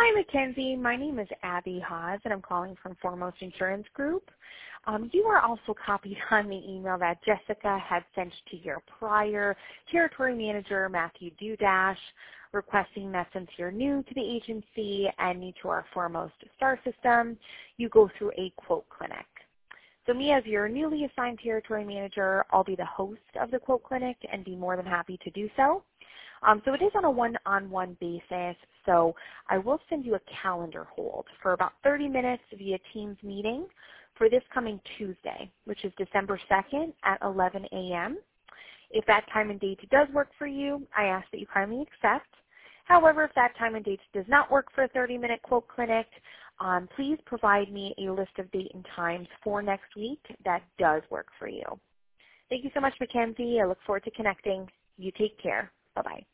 Hi, Mackenzie. My name is Abby Haas, and I'm calling from Foremost Insurance Group. You are also copied on the email that Jessica had sent to your prior territory manager, Matthew Dudash, requesting that since you're new to the agency and new to our Foremost Star system, you go through a quote clinic. So me, as your newly assigned territory manager, I'll be the host of the quote clinic and be more than happy to do so. So it is on a one-on-one basis, so I will send you a calendar hold for about 30 minutes via Teams meeting for this coming Tuesday, which is December 2nd at 11 a.m. If that time and date does work for you, I ask that you kindly accept. However, if that time and date does not work for a 30-minute quote clinic, please provide me a list of date and times for next week that does work for you. Thank you so much, Mackenzie. I look forward to connecting. You take care. Bye-bye.